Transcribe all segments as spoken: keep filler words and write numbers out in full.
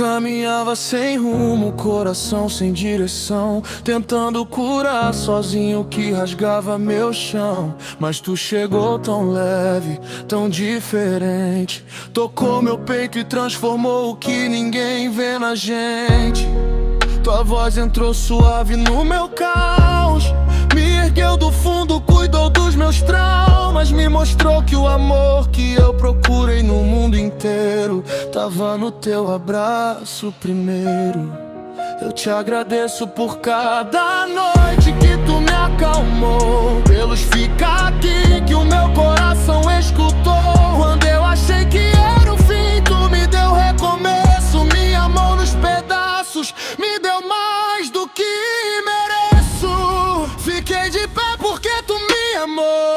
caminhava sem rumo, coração sem direção, tentando curar sozinho o que rasgava meu chão. Mas tu chegou tão leve, tão diferente, tocou meu peito e transformou o que ninguém vê na gente. Tua voz entrou suave no meu caos, me ergueu do fundo, cuidou dos meus traumas, me mostrou que o amor que eu procurei no mundo inteiro tava no teu abraço primeiro. Eu te agradeço por cada noite que tu me acalmou, pelos fica aqui que o meu coração escutou. Quando eu achei que era o fim, tu me deu recomeço, minha mão nos pedaços me deu mais do que mereço. Fiquei de pé porque tu me amou,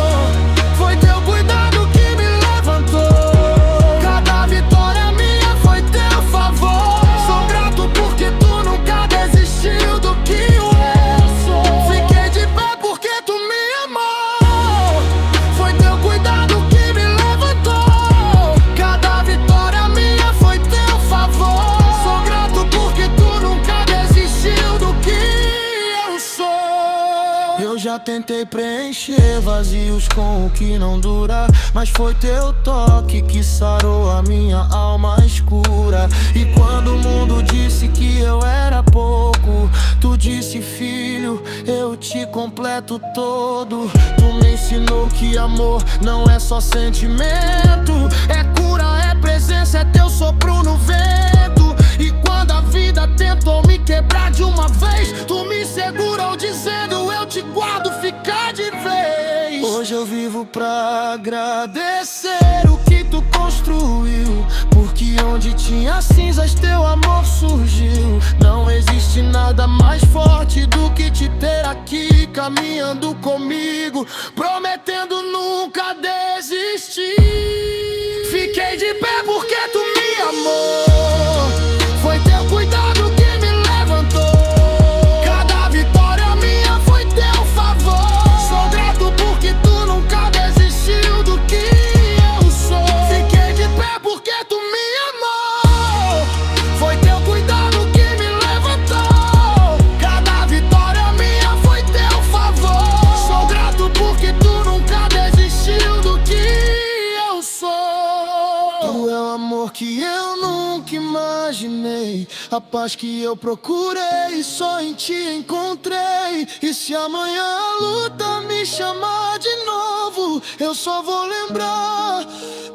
foi teu cuidado que me levantou. Cada vitória minha foi teu favor, sou grato porque tu nunca desistiu do que eu sou. Fiquei de pé porque tu me amou, foi teu cuidado que me levantou. Cada vitória minha foi teu favor, sou grato porque tu nunca desistiu do que eu sou. Eu já tentei preencher vazios com o que não dura, mas foi teu toque que sarou a minha alma escura. E quando o mundo disse que eu era pouco, tu disse: filho, eu te completo todo. Tu me ensinou que amor não é só sentimento, é cura, é presença, é teu sopro no vento. E quando a vida tentou me quebrar de uma vez, tu me segurou dizendo: eu te guardo, fica de vez. Hoje eu vivo pra agradecer o que tu construiu, porque onde tinha cinzas teu amor surgiu. Não existe nada mais forte do que te ter aqui, caminhando comigo, prometendo nunca desistir. Fiquei de pé porque tu me amou, foi teu cuidado que me levantou. Cada vitória minha foi teu favor, sou grato porque tu nunca desistiu do que eu sou. Fiquei de pé porque tu me amou, foi teu cuidado que me levantou. Cada vitória minha foi teu favor, sou grato porque tu nunca desistiu do que eu sou. Tu é o amor que eu nunca imaginei, a paz que eu procurei, só em ti encontrei. E se amanhã a luta me chamar de novo, eu só vou lembrar